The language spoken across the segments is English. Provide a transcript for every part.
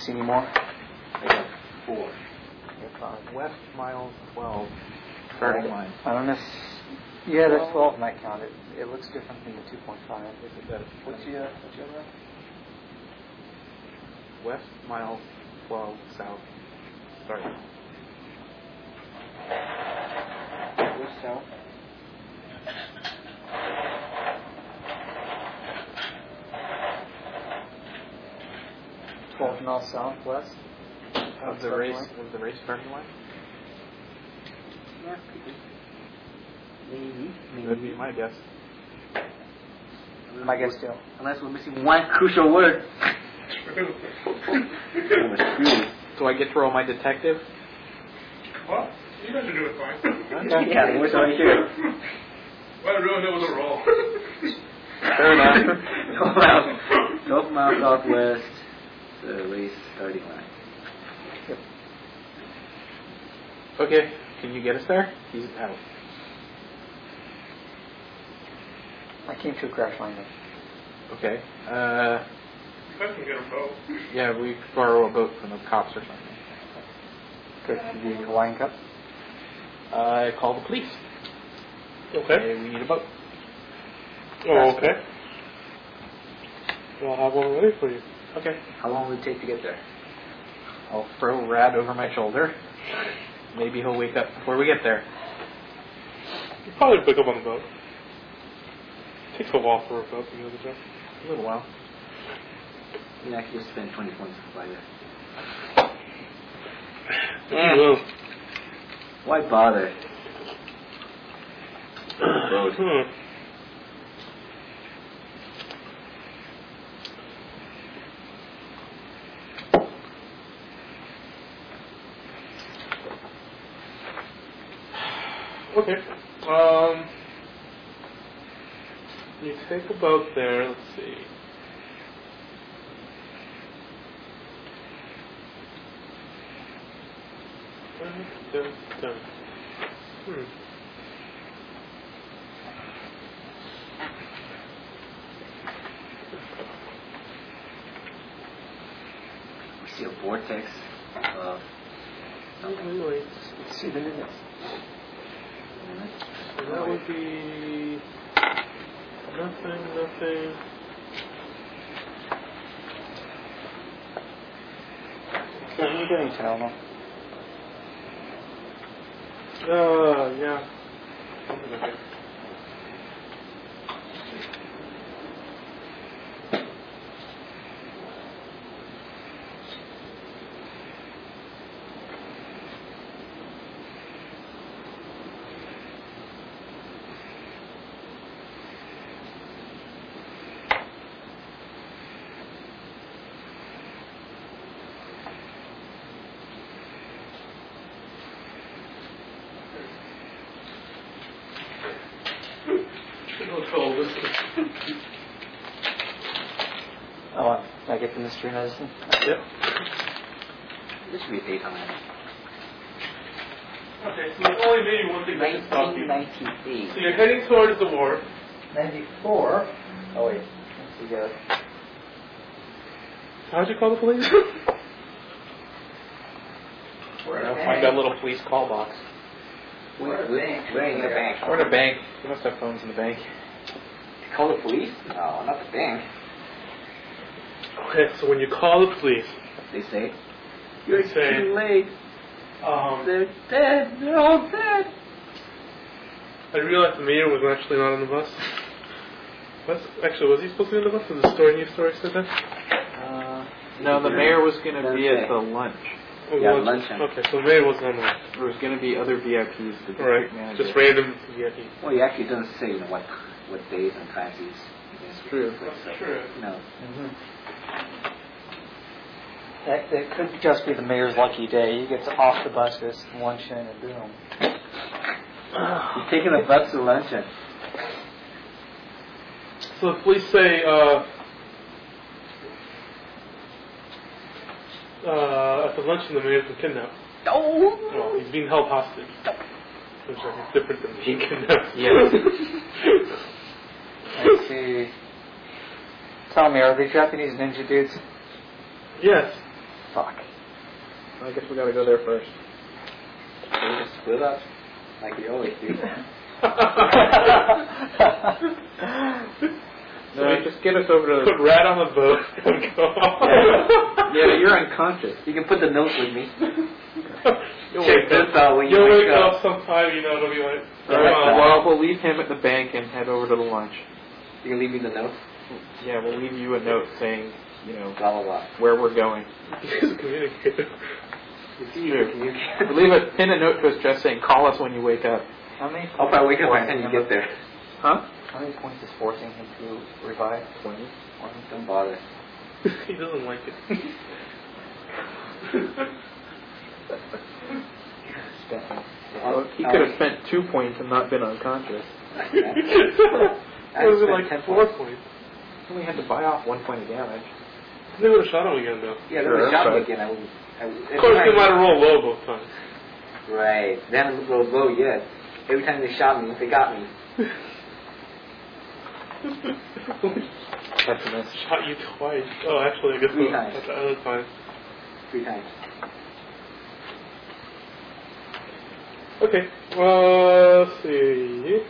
see any more? I got 4. West miles 12. Starting line. I don't know. Yeah, that's 12 in that count. It looks different than the 2.5. What's your other? West miles 12 south. Starting. West south. North, southwest. Was the race starting line? Yeah, maybe. That'd be my guess. My guess too. Unless we're missing one crucial word. So I get to roll my detective? Well, you guys are doing fine. Yeah, the word's right here. Well, I really know it was a roll. Fair enough. 12 miles southwest, the race starting line. Yep. Okay, can you get us there? He's out. I came to a crash landing. Okay. You guys can get a boat. Yeah, we borrow a boat from the cops or something. Good. The Hawaiian Cup. I call the police. Okay. Hey, we need a boat. Oh, okay. Well, I'll have one ready for you. Okay. How long will it take to get there? I'll throw Rad over my shoulder. Maybe he'll wake up before we get there. You'll probably pick up on the boat. Takes a while for a boat to get over there. A little while. Yeah, I could just spend 20 points to fly there. You will. Why bother? Boat. Okay. You take a boat there. Let's see. We see a vortex of something. Let's see the minutes. So that would be nothing. What are you doing, Talma? Yeah. Something like that. Oh, I get the mystery medicine? Yep. This should be a daytime. Okay, so there's only maybe one thing that can stop you. 1998. So you're heading towards the wharf. 94. Oh, wait. Let's see, guys. How'd you call the police? I'll find that little police call box. We're in a bank. We're in a bank. We must have phones in the bank. Call the police? No, not the bank. Okay, so when you call the police, They say, you're say, too late. They're dead. They're all dead. I realized the mayor was actually not on the bus. Actually, was he supposed to be on the bus? Was the news story said that? No, the mayor was going to be at the lunch. Oh, Yeah, was- luncheon. Okay, so the mayor wasn't on the bus. There was going to be other VIPs. The Alright, district manager. just random VIP. Well, he actually doesn't say what days and times he's True. That's true. No. Mm-hmm. That could just be the mayor's lucky day. He gets off the bus, goes to luncheon, and boom. He's taking the bus to luncheon. So the police say, at the luncheon the mayor's been kidnapped. Oh! Well, he's being held hostage. Which I think is different than being kidnapped. Yes. Let's see. Tell me, are they Japanese ninja dudes? Yes. Fuck. I guess we gotta go there first. We just split up like we always do. No, just get us over to Put Rat on the boat and go off. Yeah, you're unconscious. You can put the notes with me. You'll Check wake up. this out when you You'll wake wake up. up sometime, you know, it'll be like, Alright, well, we'll leave him at the bank and head over to the lunch. You can leave me the notes. Yeah, we'll leave you a note saying, you know, Blah blah blah. where we're going. he's a communicator. True. Leave a pin a note to us just saying, call us when you wake up. How many? I'll probably wake up by the points time you get there. Huh? How many points is forcing him to revive? 20. Don't bother. He doesn't like it. Well, he could have spent 2 points and not been unconscious. It was like 4 points. We had to buy off 1 point of damage. They would have shot him again, though. Yeah, Sure, there was a shot but- again. Of course, they might have rolled low both times. Right. They haven't rolled low yet. Every time they shot me, they got me. Pessimist. Shot you twice. Oh, actually, I guess 3 times. that's the other time. 3 times. Okay, let's see.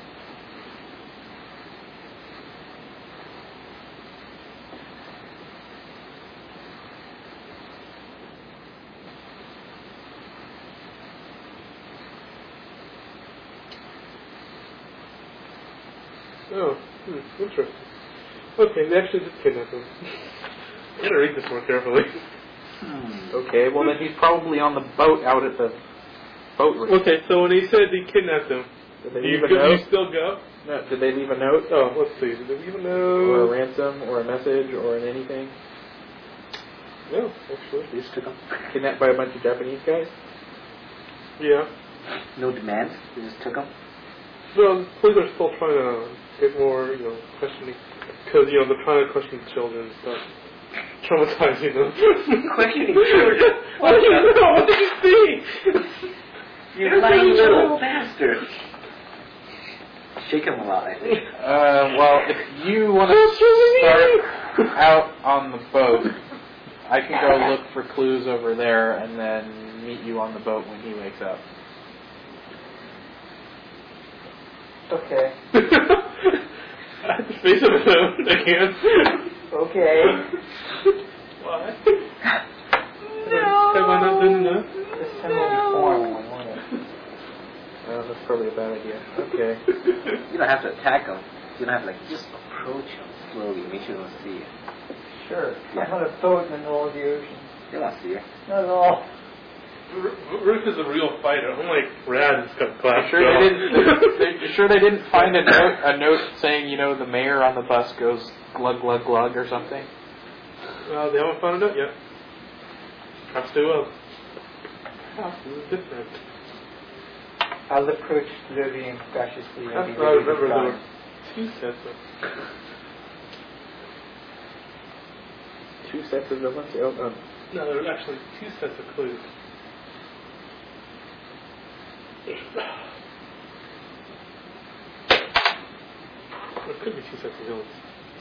Oh, interesting. Okay, they actually did kidnap him. I gotta read this more carefully. Okay, well then he's probably on the boat out at the boat ramp. Okay, so when he said he kidnapped him, Did they do you, leave a note? you still go? No, did they leave a note? Oh, let's see. Did they leave a Or a note? ransom, or a message, or an anything? No, actually. They just took them. Kidnapped by a bunch of Japanese guys? Yeah. No demands. They just took them. Well, the police are still trying to get more, questioning. Because, they're trying to question children and stuff. Traumatizing them. Questioning children. What did you know? What did you see? You lying little bastard. Shake him a lot, I think. Well, if you want to start out on the boat, I can go look for clues over there and then meet you on the boat when he wakes up. Okay. At the face of him again. Okay. Why? No. Have I not done enough? This time will be formal, won't it? That's probably a bad idea. Okay. You don't have to attack them. You don't have to, just approach them slowly. Make sure they don't see you. Sure. Yeah. I'm on a boat in the middle of the ocean. They won't see you. Not at all. Ruth is a real fighter. Unlike Rad, who's got glass. You sure they didn't find a note saying, the mayor on the bus goes glug glug glug or something? They haven't found it yet. Perhaps they will. Perhaps this is different. I'll approach slowly and cautiously. That's what I remember. There were 2 sets of... 2 sets of villains? Oh, No, there were actually 2 sets of clues. There could be 2 sets of villains.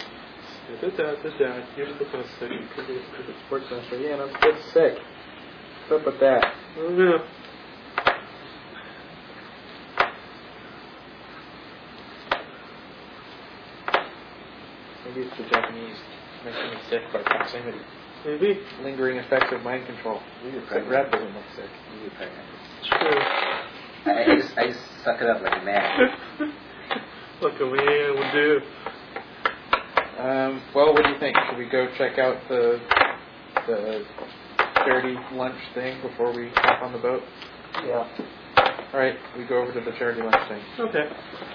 You're still kind of sick. sports master. Yeah, and I'm still sick. What's up with that? Oh, yeah. Maybe it's the Japanese making me sick by proximity. Maybe. Lingering effects of mind control. You're Except pregnant. Red doesn't look sick. You're pregnant. True. I just suck it up like a man. Like a man would do. Well, what do you think? Should we go check out the charity lunch thing before we hop on the boat? Yeah. All right, we go over to the charity lunch thing. Okay.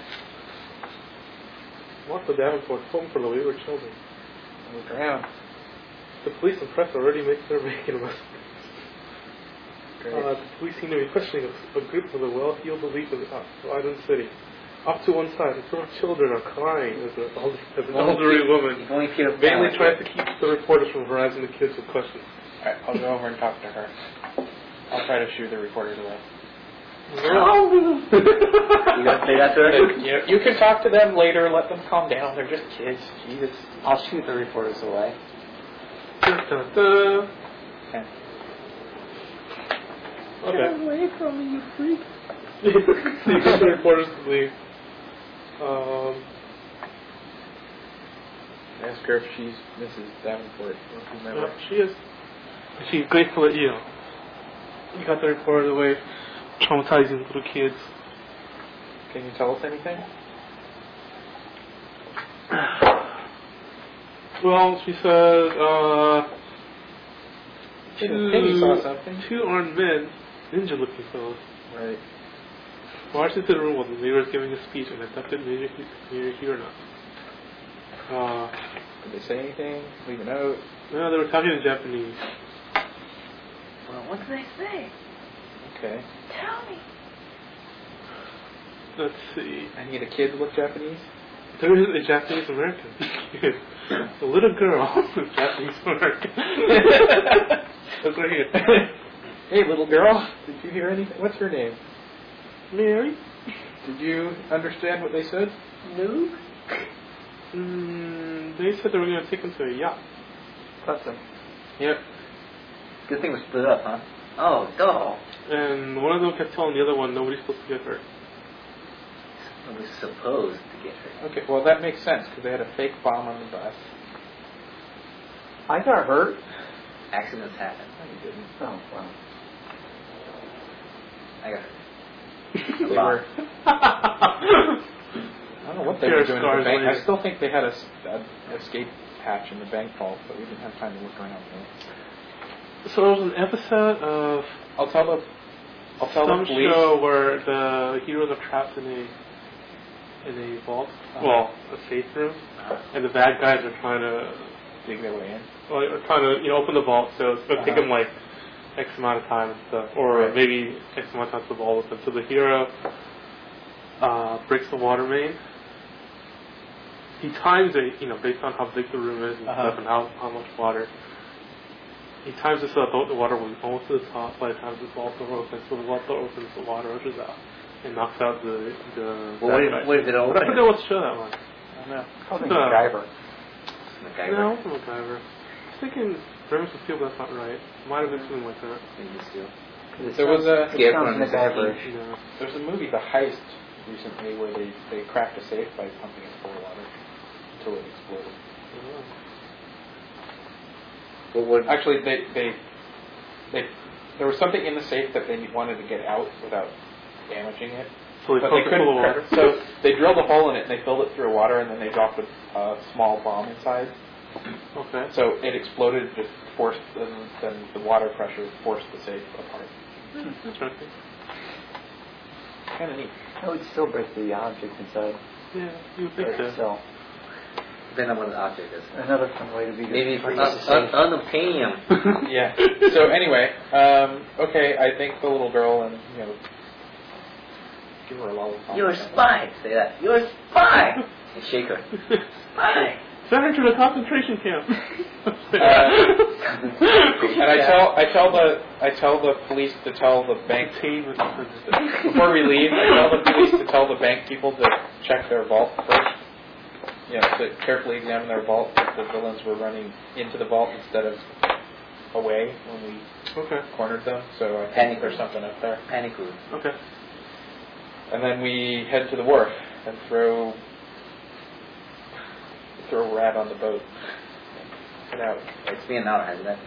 Martha Davenport, home for the wayward children. Look around. The police and press already they're making arrests. Great. The police seem to be questioning a group of the well-heeled elite of Island City. Off to one side, a group of children are crying as an elderly woman If only Peter vainly Pan tries to keep the reporters from harassing the kids with questions. All right, I'll go over and talk to her. I'll try to shoo the reporters away. You gonna say that to her? You can talk to them later. Let them calm down. They're just kids. Jesus. I'll shoot the reporters away. Dun, dun, dun. 10. Okay. Get away from me, you freak. So you get the reporters to leave. Ask her if she's Mrs. Davenport or whomever. Yeah, she is. She's grateful that you got the reporters away, traumatizing little kids. Can you tell us anything? Well, she said, Penny saw something. 2 armed men, ninja-looking fellows, Right. marched into the room while the mayor was giving a speech and abducted Mayor Hirona. Did they say anything? Leave a note? No, they were talking in Japanese. Well, what did they say? Okay. Tell me. Let's see. I need a kid to look Japanese? There is a Japanese American. A little girl, Japanese American. Look right here. Hey, little girl, did you hear anything? What's her name? Mary? Did you understand what they said? No. They said they were going to take him to a yacht. That's it. Yep. Good thing we split up, huh? Oh, go. And one of them kept telling the other one nobody's supposed to get hurt. I was supposed to get her. Okay, well that makes sense because they had a fake bomb on the bus. I got hurt. Accidents happen. No, you didn't. Oh, wow. I got hurt. They were. I don't know what they were doing at the bank. I still think they had a escape hatch in the bank vault, but we didn't have time to look around there. So it was an episode of I'll tell the some police. show where the heroes are trapped in a vault, well, a safe room, and the bad guys are trying to dig their way in. Well, are trying to open the vault, so it's going to take them like X amount of time and stuff, or maybe X amount of time to the vault open. So the hero breaks the water main. He times it, based on how big the room is and stuff, and how much water. He times it so that the water will be almost to the top by the time the vault door opens. So the vault door opens, the water rushes out and knocks out the. Well, what did it open? I forget what show that was. I don't know. I think MacGyver. MacGyver. No, it wasn't MacGyver. I was thinking Rivers of Steel, but that's not right. It might have been something like that. There was a MacGyver. No. there's a movie, The Heist, recently where they cracked a safe by pumping it full of water until it exploded. Well, what? Actually, they there was something in the safe that they wanted to get out without damaging it. So they But pumped they it full of couldn't. water. So they drilled a hole in it and they filled it through water and then they dropped a small bomb inside. Okay. So it exploded, just forced, and then the water pressure forced the safe apart. Interesting. Kind of neat. That would still break the object inside. Yeah, you would think so. So, Depending on what the object is. another fun way to be Maybe good. unobtainium. Yeah. So anyway, okay, I think the little girl and give her a lollipop. You're a spy. Say that. You're a spy. And shake her. Spy. Send her to the concentration camp. And I tell the police to tell the bank before we leave. I tell the police to tell the bank people to check their vault first. To carefully examine their vault if the villains were running into the vault instead of away when we cornered them. So I think there's something up there. Panic room. Okay. And then we head to the wharf and throw Rat on the boat. Get out. It's been an hour, hasn't it?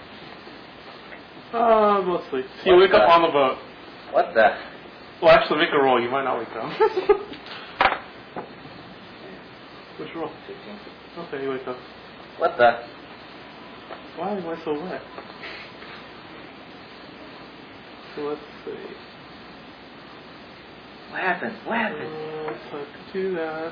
Mostly. So you wake up on the boat. What the? Well, actually, make a roll. You might not wake up. Which roll? 15. Okay, you wake up. What the? Why am I so wet? So let's see. What happened? What happened? So I can do that.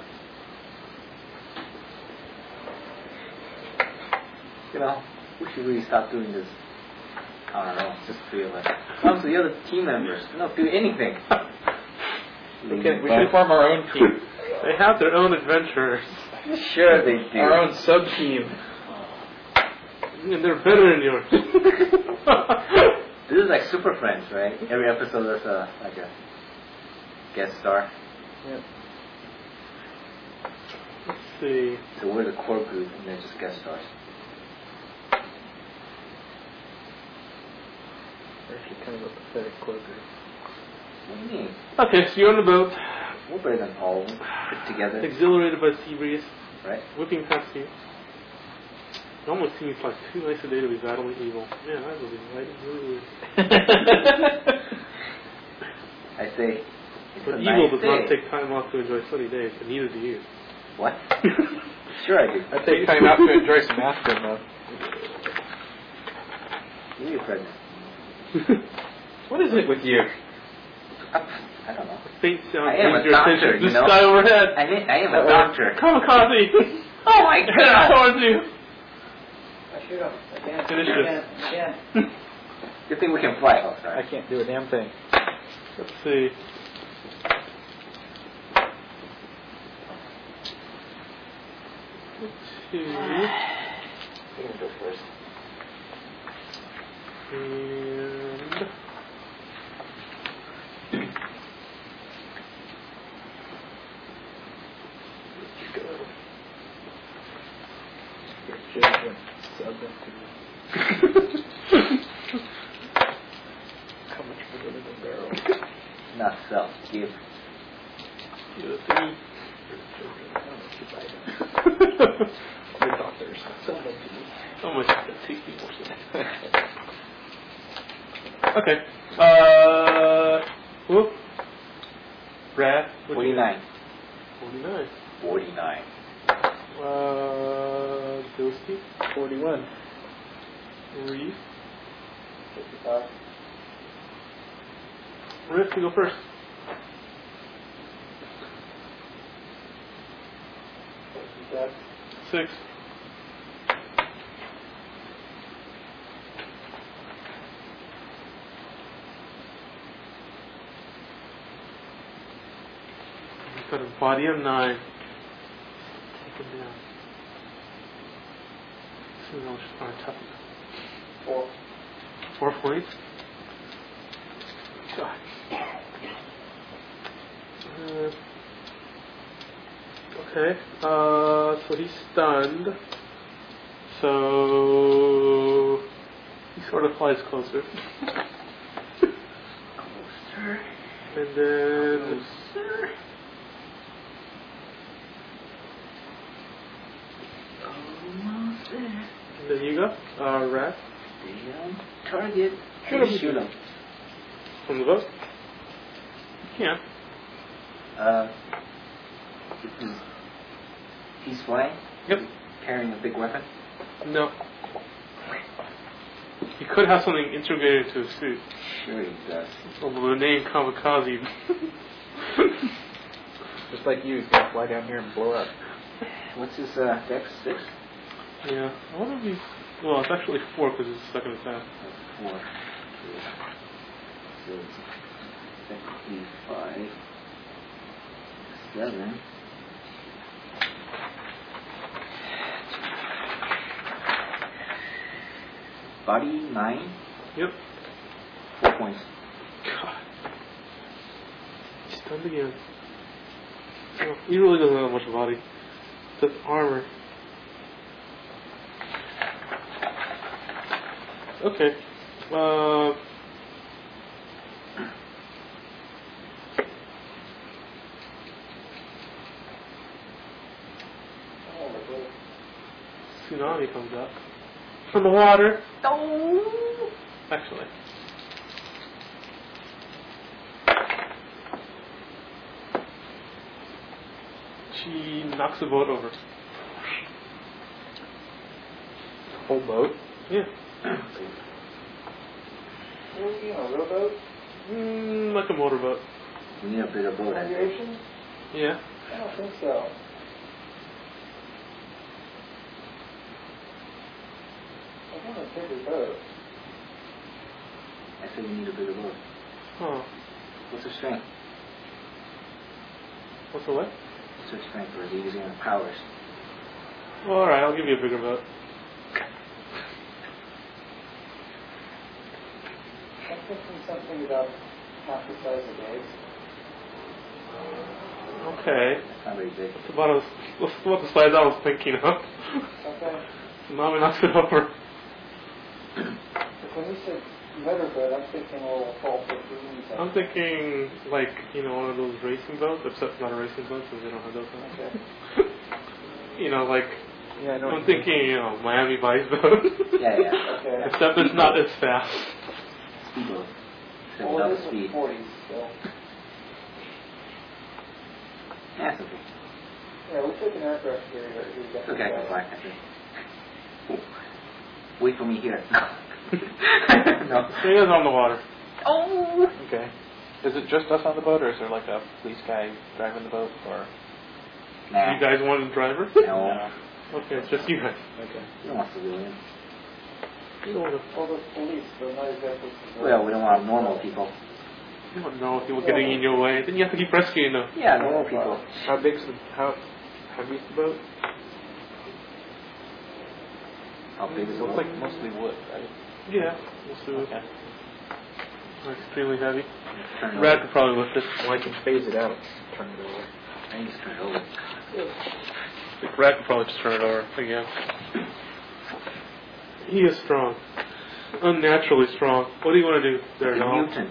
We should really stop doing this. I don't know, just 3 of us. Come to the other team members. Don't do anything. We should form our own team. They have their own adventurers. Sure they do. Our own sub-team. And they're better than yours. This is like Super Friends, right? Every episode there's like a guest star. Yep. Let's see. So we're the core group and they're just guest stars. kind of a pathetic closer. What do you mean? Okay, so you're on the boat, We're better than all of them put together. exhilarated by sea breeze, Right? whipping past you. It almost seems like too nice a day to be battling evil. Man, I believe right. Really. I say, it's But a evil nice does day. not take time off to enjoy sunny days, and neither do you. What? Sure I do. I take time out to enjoy some aspirin, though. Give me a present. What is it with you? I don't know. Faint sound I am brings a your doctor, attention to you the know? sky overhead. I am a doctor. Kamikaze! Oh my god! Towards you. I shoot him. Again. Finish it. Again. Good thing we can fly. Oh, sorry. I can't do a damn thing. Let's see. Two. You can go first. And Your judgment subject to how much bigger than the barrel. Not self. Give. the three. Your doctors. How much does that take me more? Okay. Whoop. Wrath. 49. 49. 49. Bilski. 41. Reeve. 55. Rick, you go first. 6. He's got a body of 9. Take him down. See how much tough. 4. 4 points. God. Okay. So he's stunned. So he sort of flies closer. Closer. And then Closer. Almost there. and then you go. Rat Stay on target. Shoot him. Shoot him. from the boat. Yeah. He's flying? Yep. Carrying a big weapon? No. He could have something integrated into his suit. Sure he does. Although the name Kamikaze. Just like you, he's going to fly down here and blow up. What's his dex? 6? Yeah. I wonder if he's. Well, it's actually 4 because it's the second attack. 4. So technically 5. 7. Body 9. Yep. 4 points. God. He's stunned again. Well, he really doesn't have much body. Just armor. Okay. Tsunami comes up from the water. Actually. She knocks the boat over. Whole boat? Yeah. You know, a rowboat? Like a motorboat. We need a bigger boat. I think. Navigation? Yeah. I don't think so. I want a bigger boat. I said we need a bigger boat. Huh. What's her strength? What's the what? What's her strength? Or is he using her powers? Well, alright, I'll give you a bigger boat. I'm thinking something about half the size of eggs. Okay. That's not very big. That's about the size I was thinking of. Okay. Tsunami knocks it over. But when you said better, but I'm thinking a little fall 15. I'm thinking like one of those racing boats, except it's not a racing boat, so they don't have those. Okay. Like Yeah, I know. I'm thinking Miami Vice boat. Yeah, yeah. Okay. Except it's not as fast. Speedboat. So Well, without this is speed. 40s, so. Yeah, it's okay. Yeah, we took an aircraft carrier. It's okay, I can fly. I think. Wait for me here. No. Stay on the water. Oh! Okay. Is it just us on the boat, or is there like a police guy driving the boat, or? Nah. You guys want a driver? No. Okay, it's just you guys. Okay. We don't want civilians. You don't want Well, the police, but not exactly. Well, we don't want normal people. you don't know if people getting in your way. Then you have to keep rescuing them. Yeah, normal people. How big's how heavy's the boat? How big is It the looks boat? like mostly wood, right? Yeah, we'll see. Okay. Extremely heavy. Turn it Brad over. could probably lift it. Well, I can phase it out. Turn it over. I need to turn it over. I think Brad could probably just turn it over again. He is strong. Unnaturally strong. What do you want to do there, It's a Noel? mutant.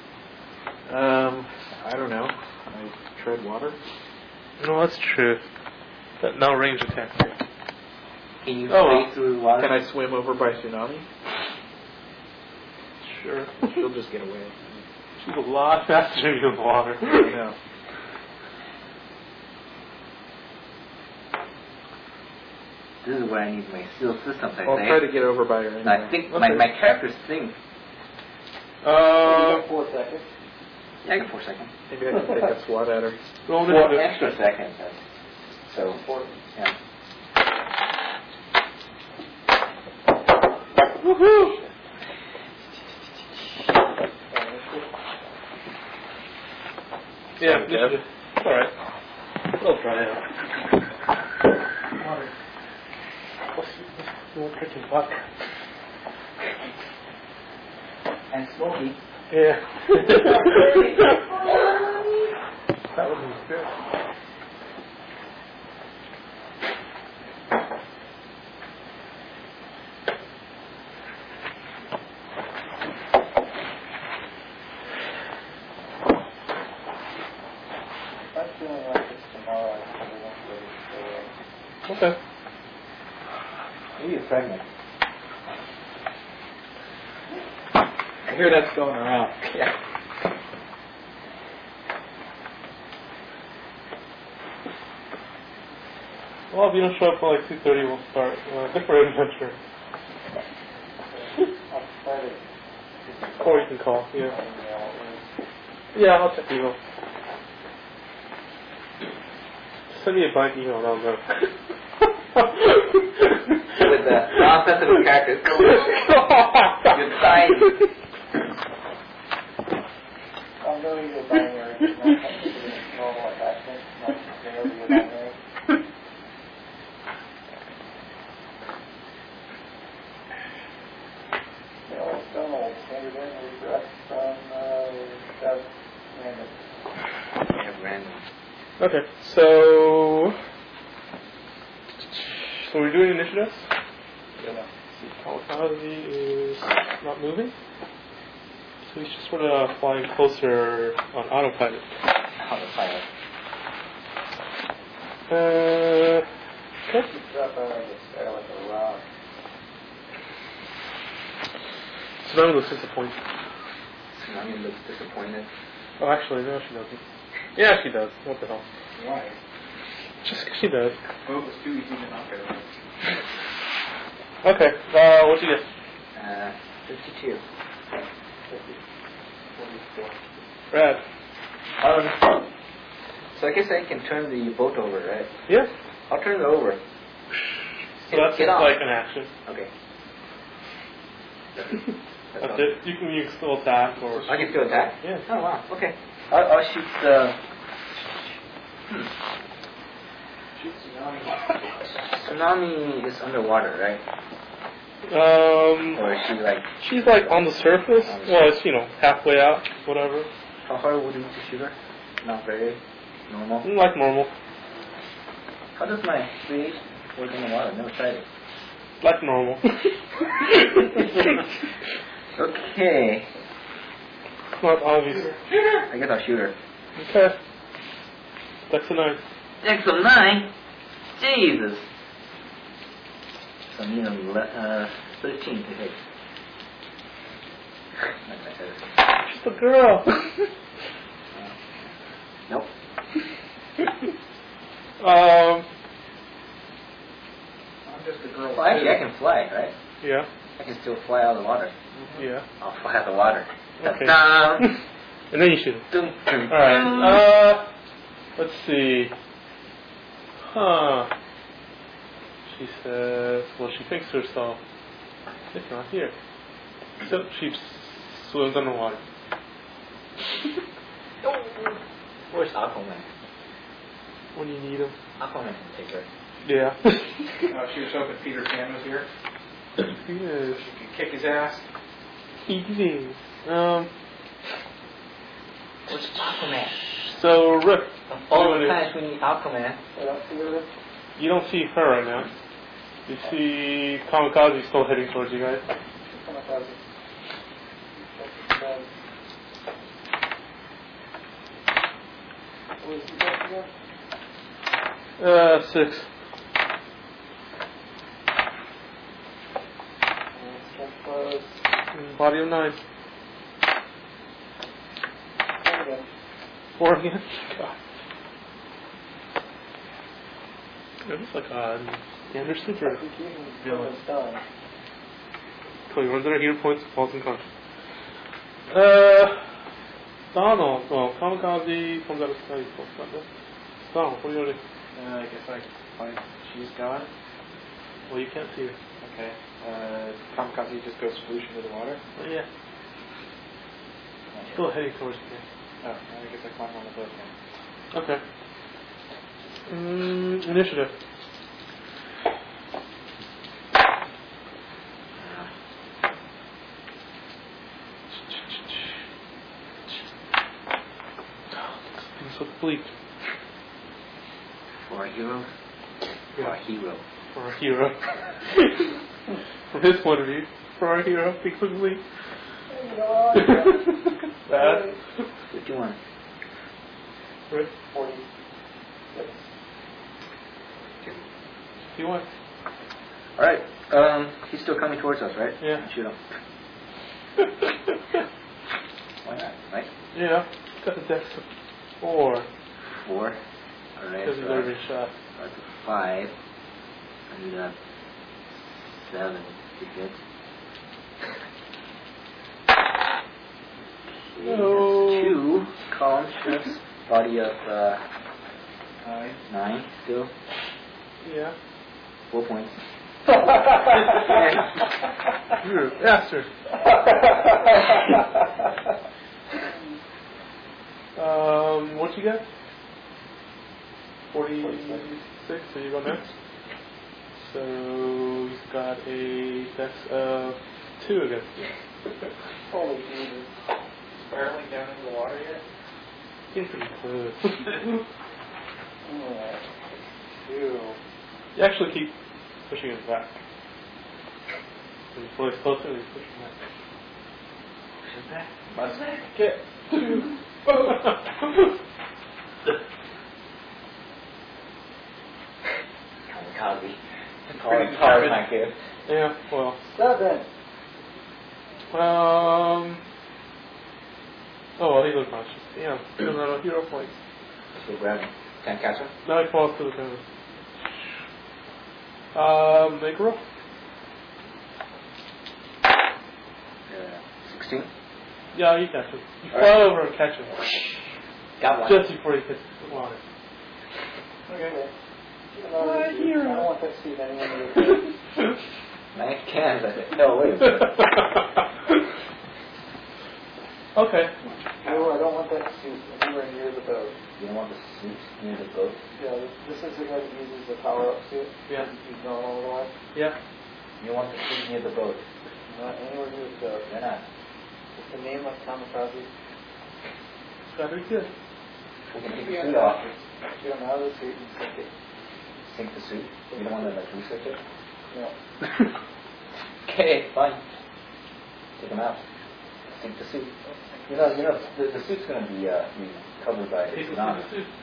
I don't know. I tread water. No, that's true. That now range attack. Can you Oh, well. break through water? Can I swim over by tsunami? Sure. She'll just get away. She's a lot faster than you in the water. I know. This is where I need my seal systems, I I'll think. try to get over by her anyway. And I think my characters think. You got 4 seconds. Yeah, I got 4 seconds. Maybe I can take a swat at her. Roll 4 initiative. extra seconds. So, yeah. Woohoo! Yeah, Sorry, Kev. initiative. It's alright. It'll dry out. Water. More freaking vodka. And smoky. Yeah. That would be good. I'm feeling like this tomorrow. I probably won't be able to stay awake. Okay. Maybe you're pregnant. I hear that's going around. Yeah. Well, if you don't show up for like 2:30, we'll start a different adventure. I'll try to. Or you can call. Yeah. Yeah, I'll check email. Send me a blank email and I'll go. With the non-sensitive characters. You're dying. I'm going to go binary. Normal attachment. Not necessarily a binary. You know, it's done old standard in regress from that random. Yeah, random. Okay, so we're doing initiatives. Yeah. Kamikaze is not moving, so he's just sort of flying closer on autopilot. Autopilot. Okay. Drop out of the sky like a rock. Tsunami looks disappointed. Tsunami looks disappointed. Oh, actually, no, she doesn't. Yeah, she does. What the hell? Why? Just 'cause she does. Well, it was too easy to knock her out. Okay, what'd you get? 52. Brad. So I guess I can turn the boat over, right? Yeah. I'll turn it over. So that's Get just on. like an action. Okay. That's it. You can still attack or. I can still attack? Yeah. Oh, wow. Okay. I'll shoot the... Tsunami is underwater, right? Or is she like... She's like on the surface. On the Well, it's halfway out, whatever. How hard would it be to shoot her? Not very normal. Like normal. How does my 3H work in the water? Never tried it. Like normal. Okay. It's not obvious. I guess I'll shoot her. Okay. That's a 9. Next of 9? Jesus. So I need 13 to hit. Just a girl. Nope. I'm just a girl. Well, actually, I can fly, right? Yeah. I can still fly out of the water. Yeah. I'll fly out of the water. Okay. Ta-da! And then you shoot. Dun, dun, All right. Let's see. Huh. She says, well, she thinks to herself, it's not here. So she swims underwater. Where's Aquaman? When you need him. Aquaman can take her. Yeah. She was hoping Peter Pan was here. He is. She could kick his ass. He is. Where's Aquaman? So, Rick. Of all the times we need Aquaman. You don't see her right now. You see Kamikaze still heading towards you guys. 6. Body of 9. 4 again? God. It looks like Anders Super. So he runs out of hero points and falls unconscious. Donald. Well, Kamikaze comes out of sky. Donald, what are you doing? I guess she's gone. Well, you can't see her. Okay. Kamikaze just goes sploosh into the water. Oh, yeah. Still heading towards you. Oh, I guess I climb on the boat now. Okay. Initiative. It's so bleak. For a hero? For a hero. For our hero. From his point of view, for our hero, things look bleak. Bad. 51. Right? 40. You want? Alright, he's still coming towards us, right? Yeah. Shoot him. Why not, right? Yeah. Got the dex of 4. 4. Alright, Because he's already been shot. that's a 5. I need a 7 to hit. Okay, No. that's 2. Column strips. Body of 9 still. Yeah. 4 points. You're a bastard. What you got? 46, so you go next. So he's got a dex of 2 against you. Holy Jesus. Barreling down into the water yet? He's pretty close. Ew. You actually keep pushing him back. When he floats closer, he's pushing back. Push back. Must get to. Kamikaze. Pretty Hard, my kid. Yeah, well. 7. Oh, well, he's unconscious. Yeah, he doesn't have a hero point. Let's go grab him. Can't catch him? Now he falls to the ground. Make a roll. 16. Yeah, you catch him. You All fly right. over and catch him. Got one. Just before he hits the water. Okay. I hero. don't want that to see anyone with 9 cans. I said, no, wait. Okay. No, I don't want that suit anywhere near the boat. You don't want the suit near the boat? Yeah, this is the guy that uses the power-up suit. Yeah. He's going all the way. Yeah. You want the suit near the boat? Not anywhere near the boat. Why not? It's the name of Kamikaze. It's gotta be good. We can take the suit off. Get him out of the suit and stick it. Sink the suit. You don't want to like research it? No. Okay, fine. Take them out. Sink the suit. You know, the suit's going to be covered by the tsunami.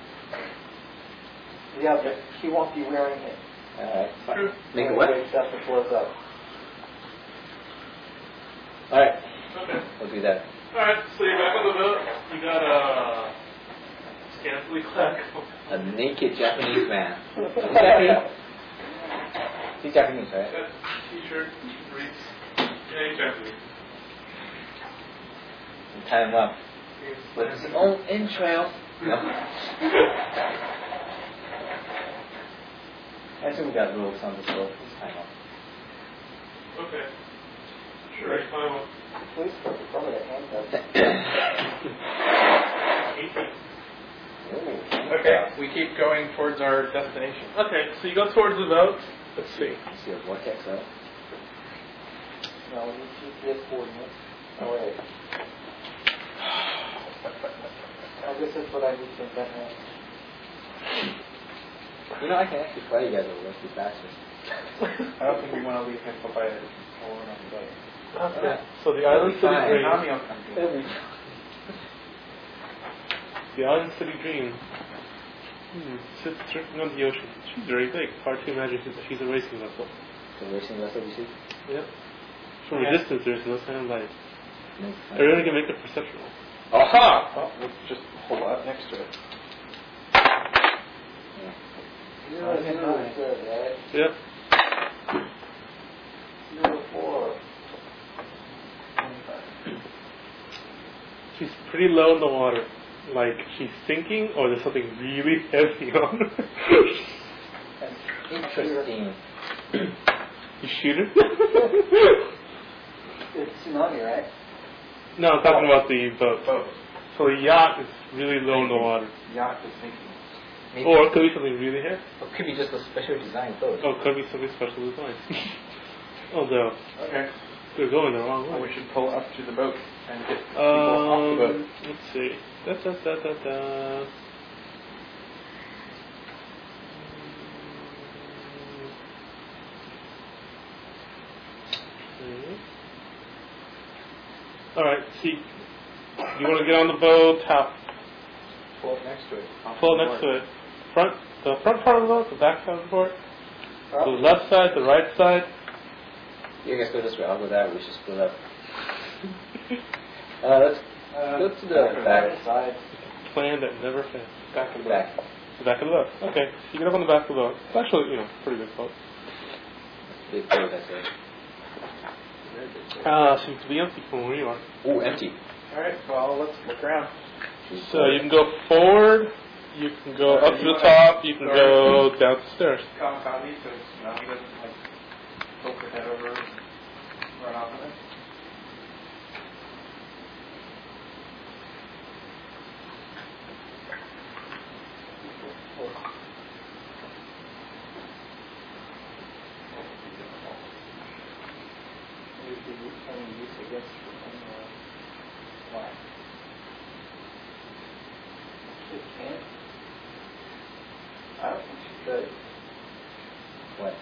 Yeah, but he won't be wearing it. Alright, fine. True. Make it When wet? he wakes up and floats up. Alright, Okay. we'll do that. Alright, so you're back on the boat. You got a scantily clad A naked Japanese man. Japanese? He's Japanese, right? t-shirt, briefs. Yeah, he's Japanese. And tie him up with his own entrails. No. I assume we got rules on this boat. Let's tie him up. Okay. Sure, I climb up. The police probably got handcuffs. 18. Okay, we keep going towards our destination. Okay, so you go towards the boat. Let's see. You see a vortex, right? No, we need GPS coordinates. Oh, wait. I guess that's what I need to invent now. You know, I can actually fly you guys over if you faster. I don't think we want to leave him by it while we're on the boat. Okay. So the Island City Fine. Dream. Nami will come to us. The Island City Dream. Sits drifting on the ocean. She's very big. Hard to imagine she's a racing vessel. The racing vessel you see? Yep. From a distance, there's no sign of life. No. Everyone can make a perception roll. Aha! Oh, let's just hold up next to it. Zero, zero, good, right? Yep. 4. She's pretty low in the water. Like she's sinking, or there's something really heavy on her. Interesting. You shoot her? It's tsunami, right? No, I'm talking about the boat. Boat. So the yacht is really low in the water. Yacht is sinking. Maybe Or it could be something really heavy. it could be just a special design boat. Oh, it could be something special design. Although, Okay. they're going the wrong Well, way. we should pull up to the boat and get people off the boat. Let's see. Da. All right. See, you want to get on the boat? How? Pull up next to it. Pull next to it. The front part of the boat, the back side of the boat, the left side, the right side. You guys go this way, I'll go that way. We should split up. Let's go to the back side. Plan that never fails. Back of the back. The back of the boat. Okay. So you get up on the back of the boat. It's actually, pretty big boat. Big boat, I say. Seems to be empty from where you are. Ooh, empty. Alright, well, let's look around. So you can go forward, you can go up to the top, you can go down the stairs. Kamikaze, so he doesn't tilt the head over and run off of it. I don't think she could. What?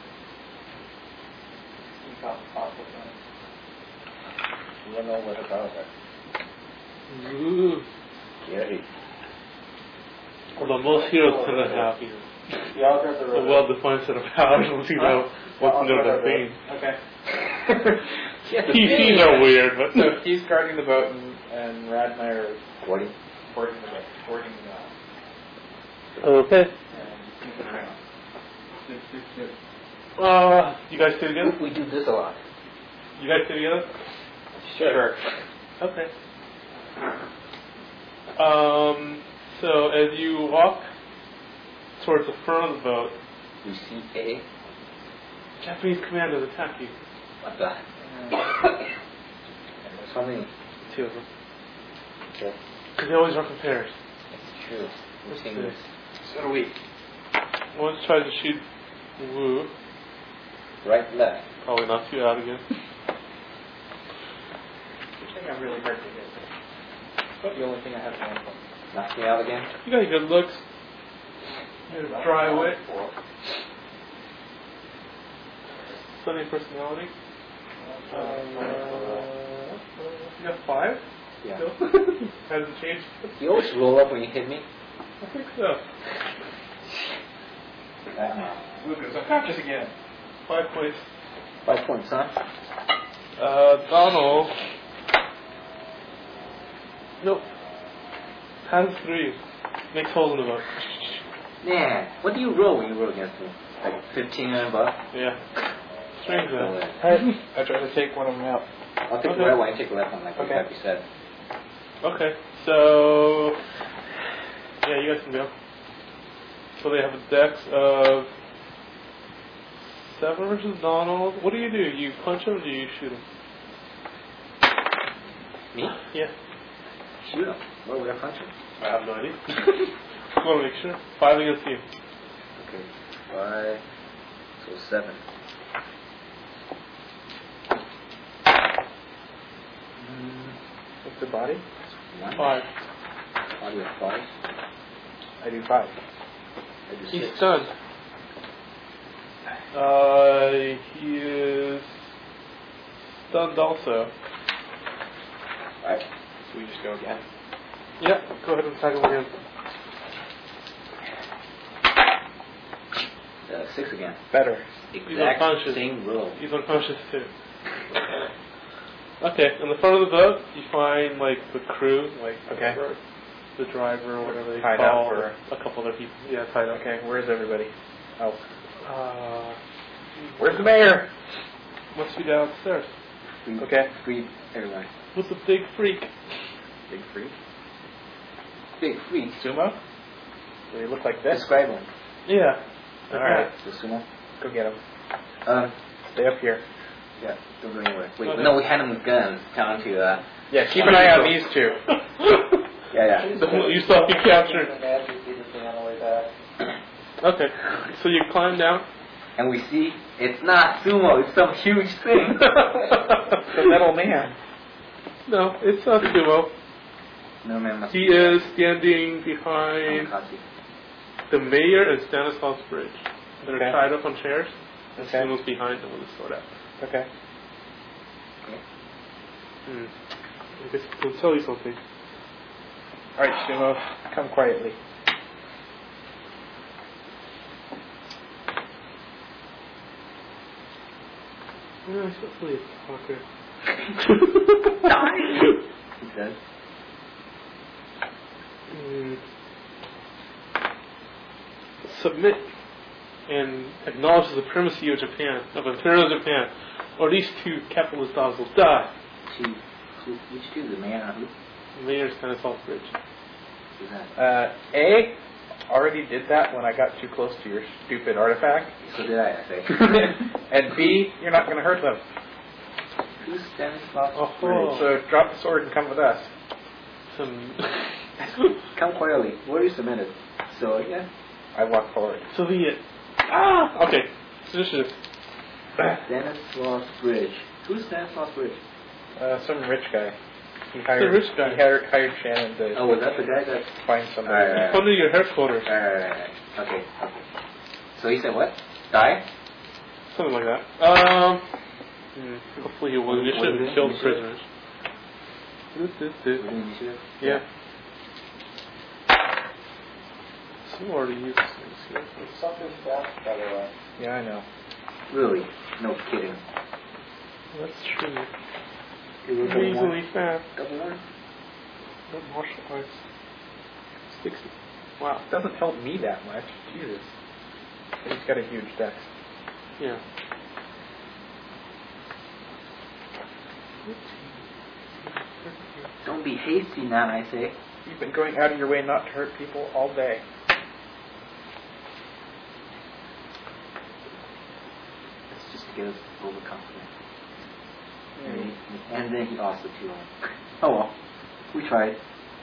Sneak off the top of them. You don't know what the powers are. Ooh. Scary. Although most heroes tend to have, Yeah, I'll grab the a rope. well-defined set of powers once you know what's I'll under grab their that thing. Okay. PCs are weird, but So he's guarding the boat, and Rad and I are 40? boarding the boat, okay. and sneaking around. You guys stay together? We do this a lot. You guys stay together? Sure. Okay. So as you walk towards the front of the boat, We see a... Japanese commandos attack you. What the? How many? 2 of them. Okay. Because they always run from pairs. It's true. We're Let's seeing see. this. So do we. One tries to shoot Wu. Right, left. Probably knocks you out again. I think I'm really hard to get. But the only thing I have to learn from. Knocks me out again. You got good looks. You're dry wit. Sunny personality. You got 5? Yeah. Still? Hasn't changed? You always roll up when you hit me. I think so. Lucas, unconscious again. 5 points. 5 points, huh? Donald. Nope. Has 3. Makes holes in the boat. Man, what do you roll when you roll against me? Like 15 and above? Yeah. Strange No though. way. I tried to take one of them out. I'll take Okay. the right one, you take the left one, like Okay. you said. Okay, so yeah, you guys can go. So they have a dex of 7 versus Donald. What do? You punch him or do you shoot him? Me? Yeah. Shoot him. Where would I punch him? I have no idea. Just want to make sure. 5 against you. Okay. 5. So 7. What's the body? 1. 5. Body of 5. I do 5. I do He's 6. stunned. He is stunned also. Alright. So we just go again. Yep, go ahead and attack him again. 6 again. Better. Exact unconscious. same roll. He's unconscious too. Okay, in the front of the boat, you find like the crew, like Okay. the driver or whatever they Tied call, up, or- a couple other people. Yeah, tied up. Okay, where's everybody else? Where's the mayor? Must be downstairs. Free, Okay. Free everyone. What's a big freak? Big freak. Big freak. Sumo? Do they look like this? Describe him. Yeah. Alright, The sumo. let's go get him. Stay up here. Yeah, don't go anywhere. Wait, Okay. no, we had him with guns. Tell him to, Yeah, keep an eye on these two. yeah. You saw he captured. Okay, so you climb down. And we see, it's not sumo, it's some huge thing. It's a metal man. No, it's not Sumo. No man must He be is standing behind Kamikaze. the mayor and Stanislaus Bridge. They're Okay. tied up on chairs. And Okay. Sumo's behind them with his sword out. Okay. I guess he'll tell you something. Alright, Sumo, come quietly. Yeah, he's not really a talker. He says. Submit and acknowledge the supremacy of Japan, of Imperial Japan, or these 2 capitalist dogs will die. Which two? The man or who? Mayor Stanislaus Bridge. Who's that? A, already did that when I got too close to your stupid artifact. So did I say. And B, you're not going to hurt them. Who's Stanislaus? Oh. Bridge? So drop the sword and come with us. Some Come quietly. Where are you submitted? So, yeah. I walk forward. Soviet. Okay. Initiative. Stanislaus Bridge. Who's Stanislaus Bridge? Some rich guy. He hired, rich guy. He hired Shannon to Oh, was that the guy that... find somebody. Alright. Under your headquarters. Alright. Okay. So he said what? Die? Something like that. Hopefully he will initiative and kill the prisoners. Initiative? Yeah. Some already used things here. Something fast, by the way. Yeah, I know. Really? No kidding. That's true. It was double one. Easily fast. Double one? No martial arts. 60. Wow, it doesn't help me that much. Jesus. He's got a huge dex. Yeah. Don't be hasty now, I say. You've been going out of your way not to hurt people all day. It's just to get us overconfident. And then he also too. Oh well. We tried.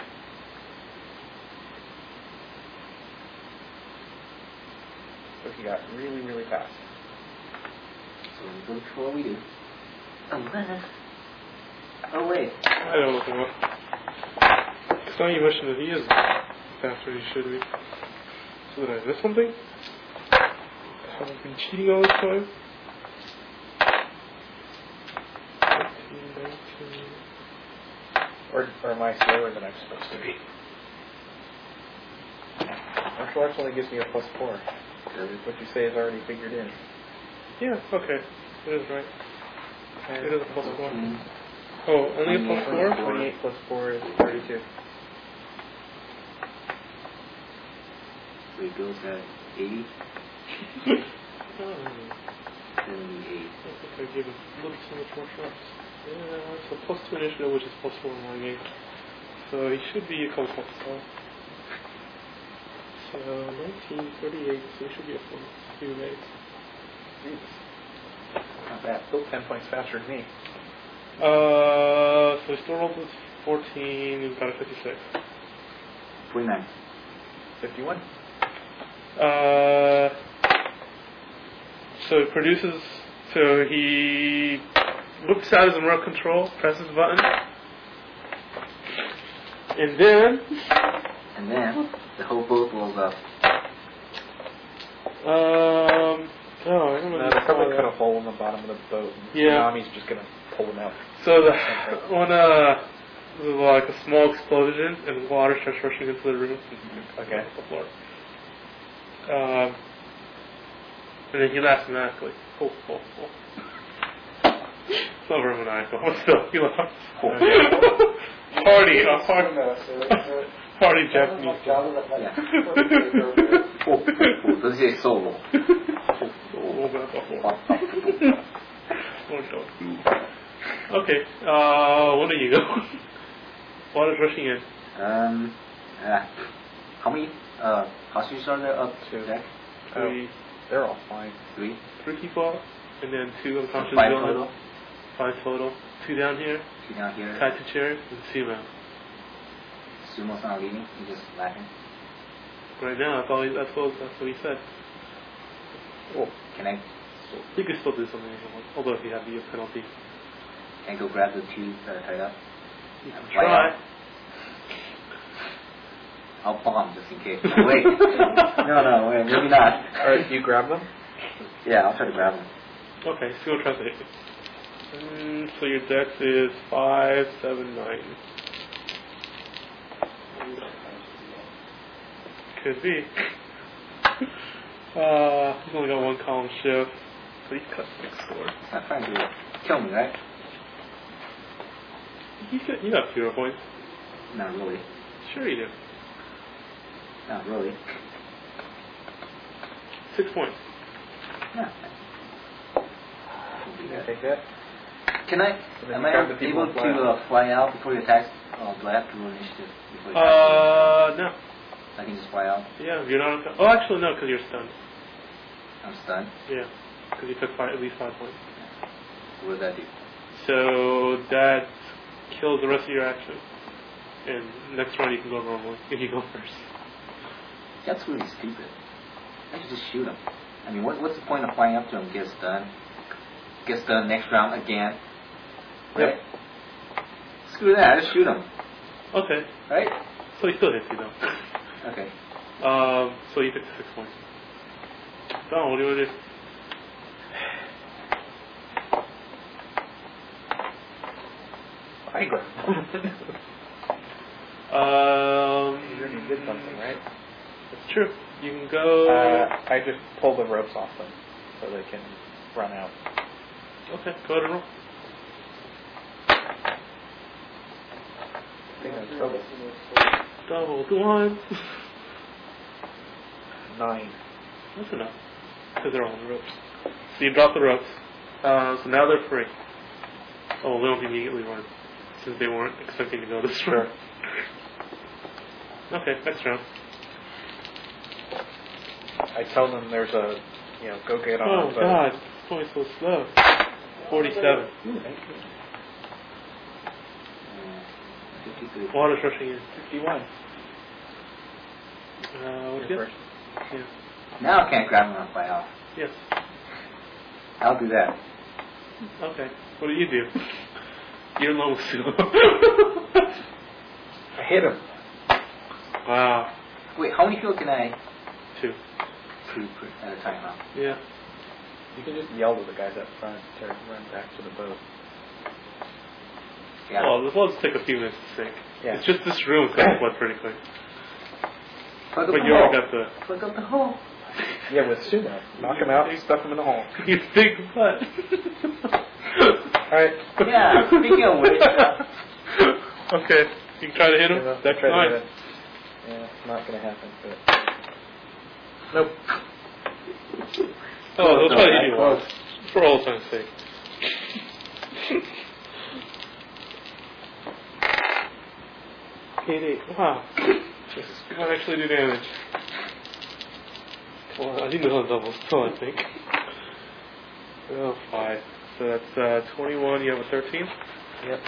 So he got really, really fast. So we go for what we do. Unless... Oh wait. I don't look him up. It's not you mentioned that he is faster than he should be. So did I miss something? Have I been cheating all this time? 18, 19. Or am I slower than I'm supposed to be? Martial arts only gives me a +4. What you say is already figured in. Yeah, okay. It is right. Okay. It is a +4. Oh, only a +4? 28 plus 4 is 32. So it goes at 80, Oh, 78. I think I gave it a little too much more shots. Yeah, so +2 initiative, which is +4 in my game. So he should be a couple points off. So 19, 38, so he should be a 4. Jesus. Not bad. Still 10 points faster than me. So his store roll was 14, he's got a 56. 29. 51. So it produces, so he whips out his remote control, presses the button, and then The whole boat blows up. I don't know. No, they probably cut a hole in the bottom of the boat. And Yeah. Tsunami's just gonna pull them out. So when there's like a small explosion and water starts rushing into the room. Okay. The floor. And then he laughs maniacally. Oh. It's not very maniacal, but still, he laughs. Party Japanese. Yeah. This is solo. Okay, when do you go? Water's rushing in. How many hostages are there up to deck? Three. They're all fine. 3? 3 people, and then 2 unconscious 5 villains. total? 5 total. 2 down here, 2 down here. tied to chairs, and Sumo. Sumo's not leaving, he's just laughing. Right now, that's what he said. Oh, can I He could still do something if he wants, although if you have the penalty. go grab the 2 that are tied up? You can Fly try. out. I'll bomb just in case. No, wait. No, wait, maybe not. Alright, you grab them? Yeah, I'll try to grab them. Okay, Sumo tries to hit you. So your dex is 5, 7, 9. Could be. He's only got 1 column shift, so he's cut 6 score. He's not trying to kill me, right? You got 0 points. Not really. Sure you do. Not really. 6 points. Yeah. You gonna take that? Can I? And then Am you I grab the people able and fly to fly out before you attack? Or do I have to roll initiative before you attack? No. I can just fly out. Yeah, you're not. Oh, actually, no, because you're stunned. I'm stunned. Yeah, because you took at least 5 points. What does that do? So that kills the rest of your action. And next round you can go normally if you go first. That's really stupid. I should just shoot him. I mean, what's the point of flying up to him? Gets done next round again. Right? Yep. Screw that. I just shoot him. Okay. Right? So he still hits you though. Okay. So you took 6 points. Don, what do you want to do? I grab them. You already did something, right? It's true. You can go. I just pull the ropes off them so they can run out. Okay, go ahead and roll. I think that's trouble. Double the 1. 9. That's enough. Because they're all on the ropes. So you drop the ropes. So now they're free. Oh, they don't immediately run. Since they weren't expecting to go this route. Okay, next round. I tell them there's a, go get on Oh the boat. God, it's going so slow. 47. 53. Water's rushing in. 51. What's You're good? first. Yeah. Now I can't grab him and fly off. Yes. I'll do that. Okay. What do you do? You're alone with Sue. I hit him. Wow. Wait, how many people can I 2. 2 at a time now? Yeah. You can just yell to the guys up front to run back to the boat. Yeah. Well, this will just take a few minutes to sink. Yeah. It's just this room that flood pretty quick. Plug up But the you hole. already got the. Plug up the hole. Yeah, with sumo. Knock him out, stuff him in the hole. You big butt. Alright. Yeah, speaking of which. Okay, you can try to hit him. Try That's to fine. hit it. Yeah, it's not going to happen. But... Nope. Oh, he'll try to hit you Close. once. For all time's sake. Eight. Wow. This might actually do damage. Well, I think this one's double still, I think. Oh, 5. So that's 21, you have a 13? Yep.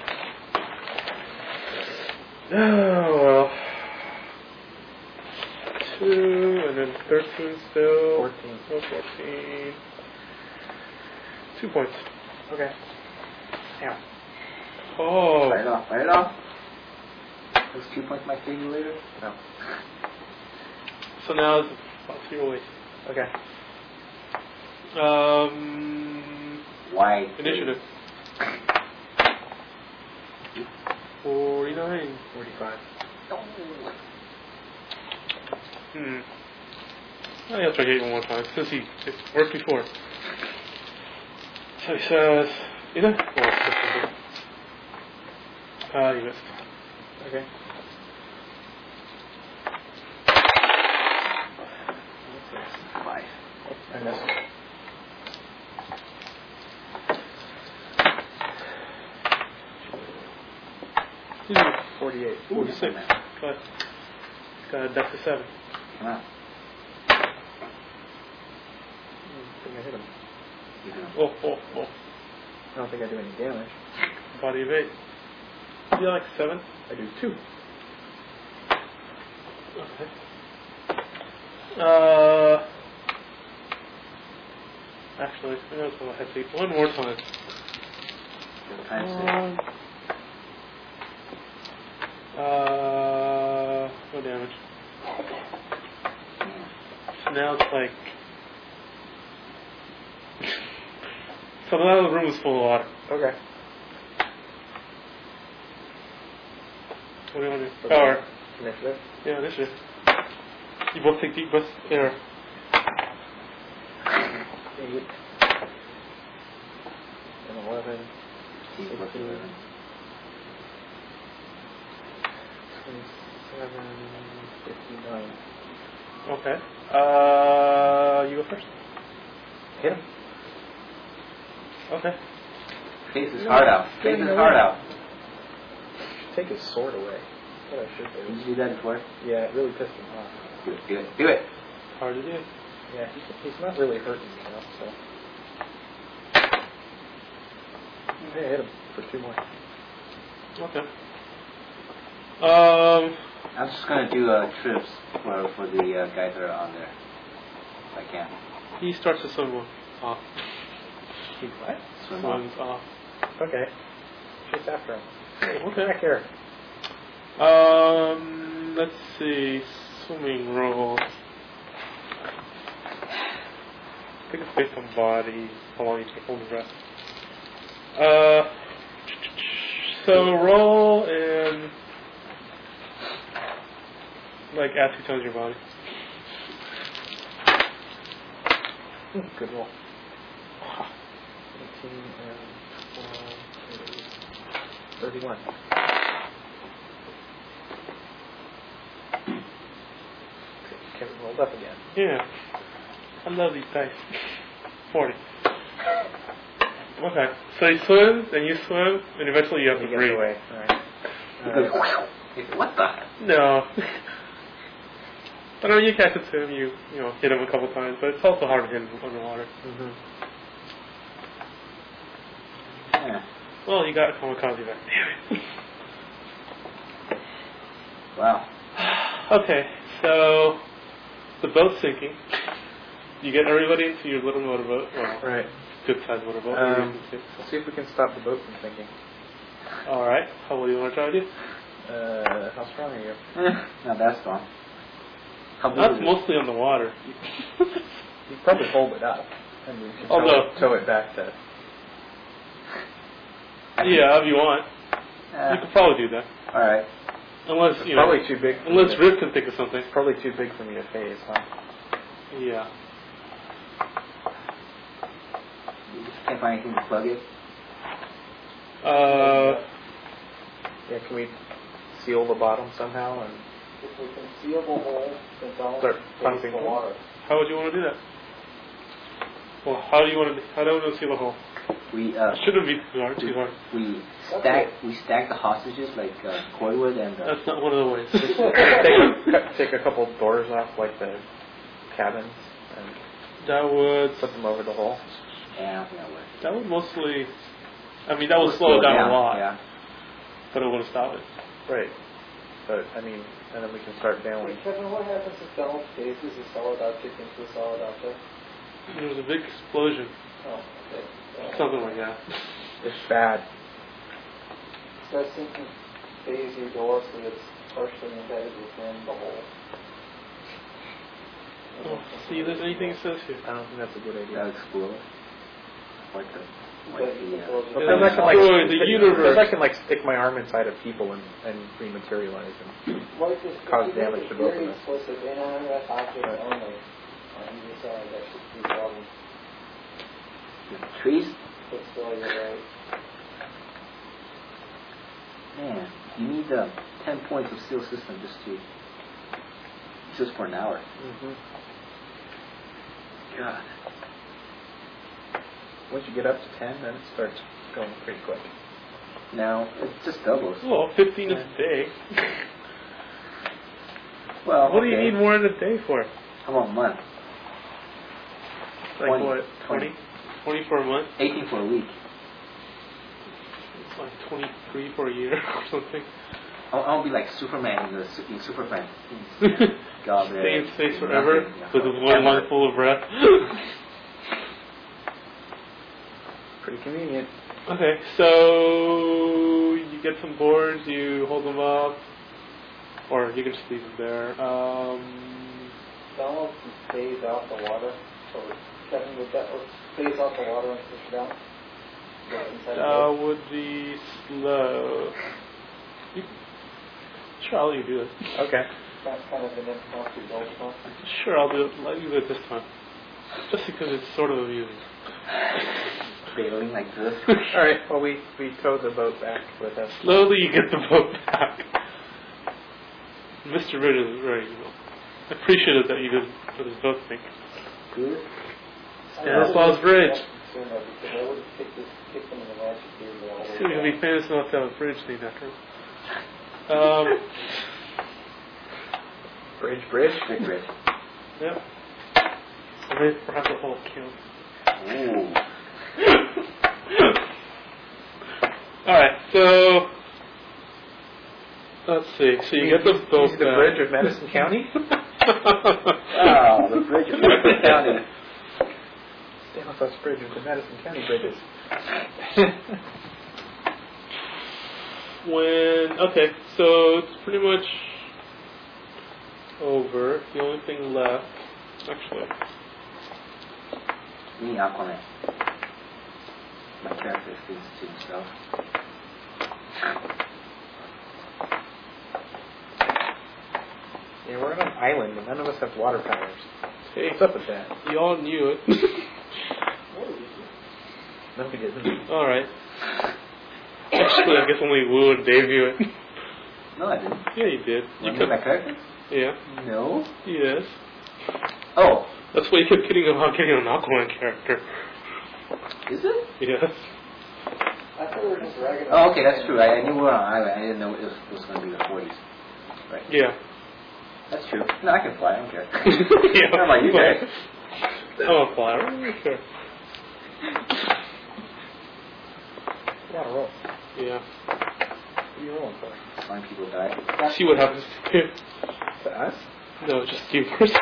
Oh, well. 2, and then 13 still. 14. Oh, 14. 2 points. Okay. Ow. Oh. Fire it off. Fire it off. Those 2 points might save you later. No. So now it's about 0 weight. Okay. Why? Initiative. 49. 45. Oh, he'll try to hit you one more time since it worked before. So he says, either? You missed. Okay. Five. I missed. He's 48. 46. But got a deck of 7. Come on. I think I hit him. You can- Oh. I don't think I do any damage. Body of 8. You like 7? I do 2. Okay. Actually, I know it's a head to one more time. Times No damage. So now it's like. So now the room is full of water. Okay. What do you want to do? Power. Initiative. Yeah, initiative. You both take deep breaths of air. 8. And 11. 16. 27. 59. Okay. You go first. Hit him. Okay. Face his heart out. Face his heart out. Take his sword away. That's what I should Did do. you do that before? Yeah, it really pissed him off. Do it. Do it. Do it. Hard to do. Yeah, he's not really hurting me enough, so. I hit him for 2 more. Okay. I'm just gonna do trips for the guys that are on there. If I can. He starts to swim off. He what? Swim off. Swims off. Okay. Chase after him. Okay. Back here. Let's see. Swimming roll. I think it's based on body. How long you can hold your breath. So roll and like add 2 times your body. Good roll. 18 and 12, 31. Kevin rolled up again. Yeah. I love these dice. 40. Okay. So he swims and you swim and eventually you have He to gets breathe. away. Alright. What the? No. I don't know, you catch it to him, you hit him a couple times, but it's also hard to hit him underwater. Mm-hmm. Yeah. Well, you got a kamikaze back. Damn it. Wow. Okay, so the boat's sinking. You get everybody into your little motorboat. Well, Right. good sized motorboat. Let's see if we can stop the boat from sinking. Alright, what do you want to try to do? How strong are you? Not that strong. How big That's is it? mostly on the water. You probably hold it up, and you can Although- tow it back to. Yeah, if you want. You could probably do that. All right. Unless, you know, Probably too big. unless Rip can think of something. Probably too big for me to phase, huh? Yeah. You just can't find anything to plug it. Yeah, can we seal the bottom somehow and If we can seal the hole, then don't start face pumping the water. How would you want to do that? Well, how do you want to seal the hole? We It shouldn't be too hard. we stack the hostages like cordwood and. That's not one of the ways. take a couple doors off, like the cabins, and That would put them over the hole? Yeah, I don't think that works. that would mostly. I mean, that would slow it down a lot, Yeah. but it wouldn't stop it. Right. But, I mean, and then we can start bailing. Wait, Kevin, what happens if Donald phases a solid object into a solid object? There was a big explosion, Oh, okay. something like that. It's bad. So you can phase your door so it's partially embedded within the hole. Oh, see if there's anything it says here. I don't think that's a good That idea. would explode. Like the. But Like you the can build But it. then I can, like, Destroy the universe. Then I can, like, stick my arm inside of people and rematerialize them. What if cause you make damage it to both very of us. explicit, inanimate object only on either side? That should be the problem. trees. But still, you're right. Man, you need 10 points of seal system just for an hour. Mm-hmm. God. Once you get up to 10, then it starts going pretty quick. Now it just doubles. Well, 15 is a day. Well, What do you okay. need more than a day for? How about a month? Like 20. what? 20? 20 for a month? 18 for a week. It's like 23 for a year or something. I'll be like Superman in Superman. God, Stay in space nothing, forever yeah. with one lung full of breath. Pretty convenient. Okay, so you get some boards, you hold them up, or you can just leave them there. Donald can phase out the water. Or Kevin, would that phase out the water and push it down? That would be slow. Sure, I'll let you do it. Okay. That's kind of an impromptu goal, huh? Sure, I'll do it. Let you do it this time. Just because it's sort of amusing. Bailing like this. Alright, well, we tow the boat back with us. Slowly you get the boat back. Mr. Bridges is very appreciative that you did for this boat thing. Good. Stanislaus Bridge. Soon, though, because I would have kicked them in the magic table all the way Soon you'll down. be famous enough to have a bridge named after him. Bridge. Big bridge. Yep. And then perhaps a whole kiln. Ooh. Alright, so let's see. So you get the boat Use the back. bridge of Madison County? Wow, the bridge of Madison County. Stanislaus Bridge of the Madison County bridges. Okay, so it's pretty much over. The only thing left, actually, Me, Aquaman. My character thinks to himself. Yeah, we're on an island and none of us have water powers. hey, What's up with that? you all knew it. No, we didn't. Alright. Actually, I guess only Wu and Dave knew it. No, I didn't. Yeah, you did. You You know kept, my character? yeah, No. yes. Oh, That's why you kept kidding about getting an Aquaman character. is it? Yes. I thought we were just ragging on. Oh, okay, that's true. I knew we were on an island. I didn't know it was going to be the 40s. Right. Yeah. That's true. No, I can fly. I don't care. Yeah. How about you guys? I'm a flyer. Sure. You gotta roll. Yeah. What are you rolling for? Flying people die. See what happens to you. To us? No, just you first.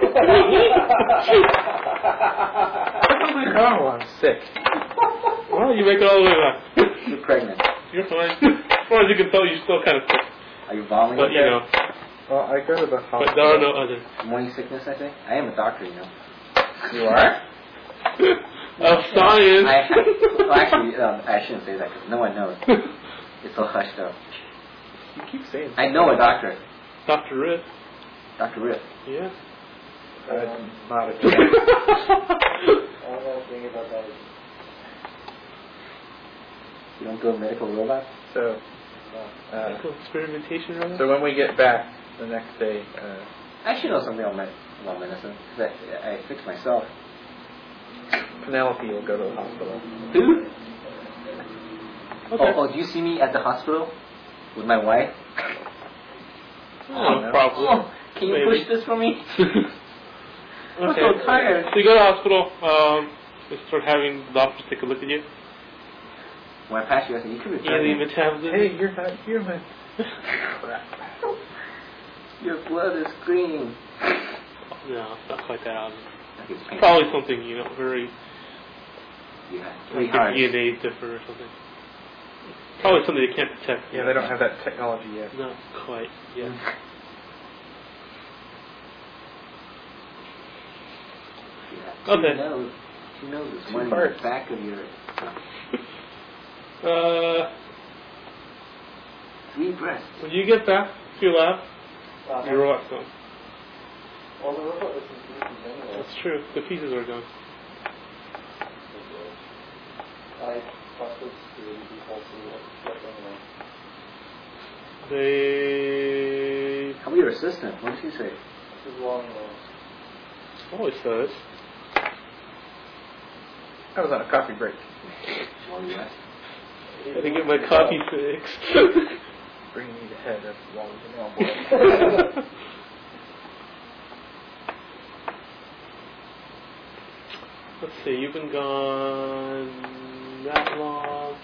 Oh, I'm sick. Well, you make it all the way back. You're pregnant. You're fine. As far as you can tell, you're still kind of sick. Are you vomiting? But, you know, Well, I go to the hospital. but there are no other. Morning sickness, I say? I am a doctor, you know. You are? Of science. Well, actually, I shouldn't say that because no one knows. It's all hushed up. You keep saying I know a doctor. Dr. Riff. Dr. Riff. Yeah. not a I don't know anything about that. You don't build medical robots? So, Medical experimentation, rather? so when we get back the next day, I actually know something about medicine. 'Cause I fixed myself. Penelope will go to the hospital. Who? Okay. Oh, do you see me at the hospital with my wife? Oh, probably. Oh, can you Maybe. push this for me? I'm Okay. so tired. So you go to the hospital, they start having the doctors take a look at you. When I pass you, I said, you could be Alien pregnant. metabolism. Hey, you're not human. Your blood is green. No, it's not quite that obvious. Okay, it's painful. Probably something, very Yeah, 3 like hearts. the DNA differ or something. Probably something they can't detect. Yeah, they don't have that technology yet. Not quite yet. Yeah. Okay. Two noses. Two One in parts. the back of your... 3 breasts. When you get back to your lab, your robot's gone. Well, the robot was in pieces anyway. That's true. The pieces are gone. I talked to security people to let them know. They How about your assistant? What did she say? This is long nose. always says. I was on a coffee break. Well, yes. I had to get my coffee fixed. Bringing me the head of Wally the Nail Boy. Let's see, you've been gone that long.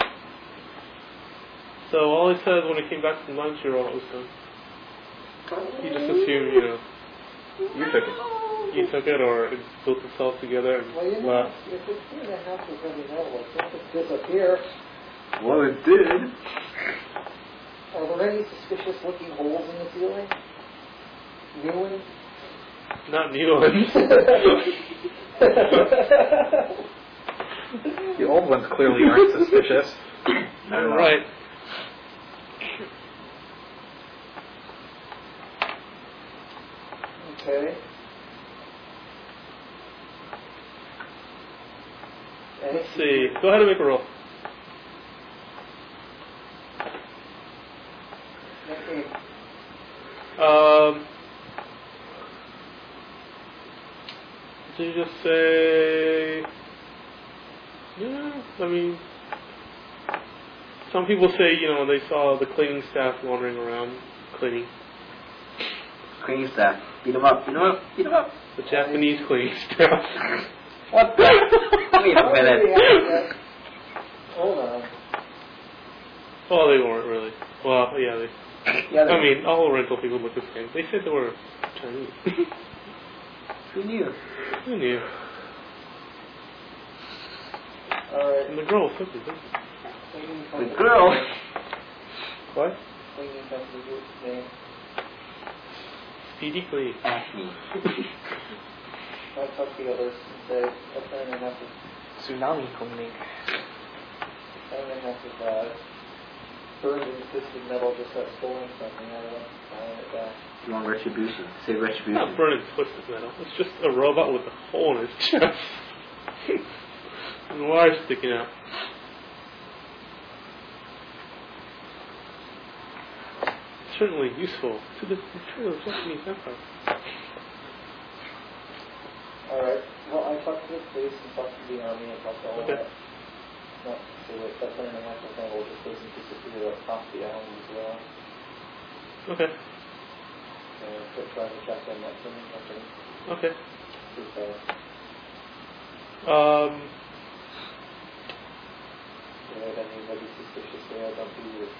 So all he said when he came back from lunch, your robot was done. He just assumed, You took it. you took it or it built itself together and Well, you know, left. if it's 2.5 of heavy metal, it doesn't disappear. Well, it did. Are there any suspicious looking holes in the ceiling? New ones? Not new ones. The old ones clearly aren't suspicious. Right. Okay. Let's see. Go ahead and make a roll. Okay. Did you just say? Yeah, I mean, some people say they saw the cleaning staff wandering around cleaning. Cleaning staff. Beat him up. Beat him up. Beat him up. The Japanese cleaning staff. What the? Wait a minute. Hold on. Well, they weren't really. Well, yeah, they. Yeah, I mean, all rental people look the same. They said they were Chinese. who knew? Who knew? Alright. And the girl was something. Cleaning The company. girl. What? Cleaning company group's name. Speedy Clean. Acme. I talked to the others and said, a ton and a half of Tsunami cleaning. burned and twisted metal just got stolen from me. I don't know. I want it back. You want retribution? Say retribution. Not burning twisted metal. It's just a robot with a hole in his chest. And wires sticking out. Certainly useful to the Japanese Empire. Alright. Well, I talked to the police and talked to the army and talked to all Okay. that. Not so that ton and a half of metal just doesn't disappear across the island as well. Okay. Quit trying to check on that cleaning company. Okay. Too fast. Anybody suspicious there? Don't be with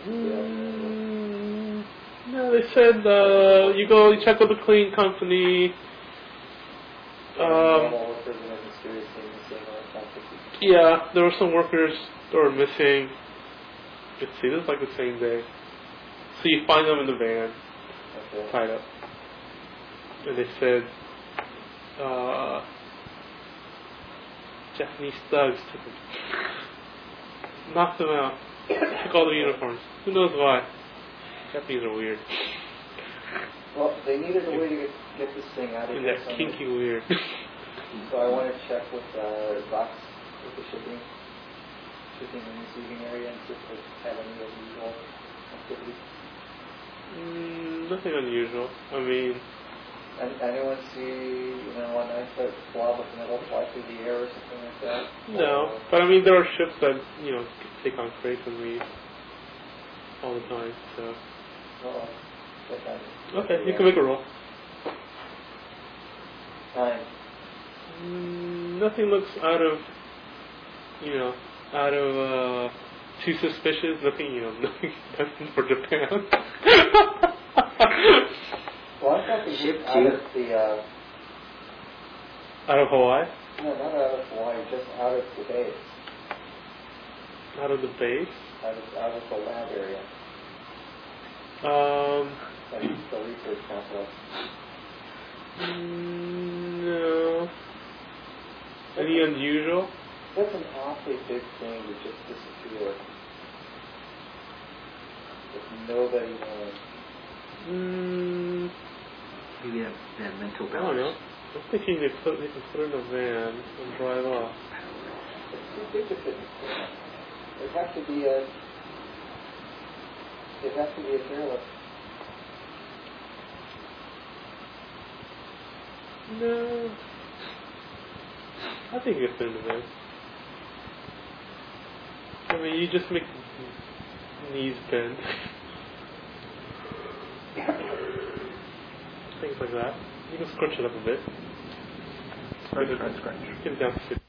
No, they said you go, you check with the clean company. normal workers that are mysteriously missing or contacted. Yeah, there were some workers that were missing. Let's see, this is like the same day. So you find them in the van, Okay. tied up. And they said, Japanese thugs took them. Knocked them out. Check all the uniforms. Who knows why? Japanese are weird. Well, they needed a way to get this thing out of And here. that kinky weird. So I want to check with Vox, with the shipping and receiving area, and see if they have any unusual activity. Nothing unusual. I mean, And anyone see, a 9-foot blob of metal fly through the air or something like that? no. Or- But I mean, there are ships that, take on crates and leave all the time, so. Oh, that kind of- Okay, you can make a roll. 9. Nothing looks out of too suspicious. Nothing, nothing destined for Japan. Well, I'm talking Ship just out two. of the, Out of Hawaii? no, not out of Hawaii, just out of the base, Out of the base? out of the lab area, like the research complex. No. Any unusual? That's an awfully big thing to just disappear. With nobody knowing. Maybe that mental I don't know. balance. I'm thinking they can put it in a van and drive off. It's too big to fit in a car. It'd have to be a trailer. No. I think it's in the van. I mean, you just make knees bend. Things like that. You can scrunch it up a bit. Scratch. Get it down to 50.